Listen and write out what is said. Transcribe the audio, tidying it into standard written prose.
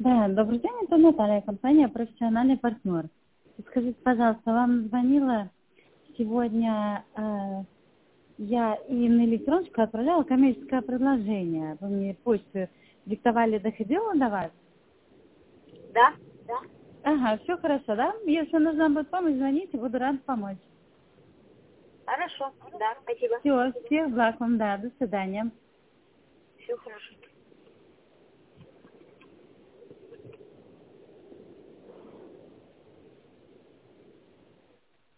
Да, добрый день, это Наталья, компания «Профессиональный партнер». Скажите, пожалуйста, вам звонила сегодня, я и на электроночку отправляла коммерческое предложение. Вы мне почту диктовали, доходило до вас? Да, да. Ага, все хорошо, да? Если нужна будет помощь, звоните, буду рада помочь. Хорошо, да, спасибо. Все, всех благ вам, да, до свидания. Все хорошо.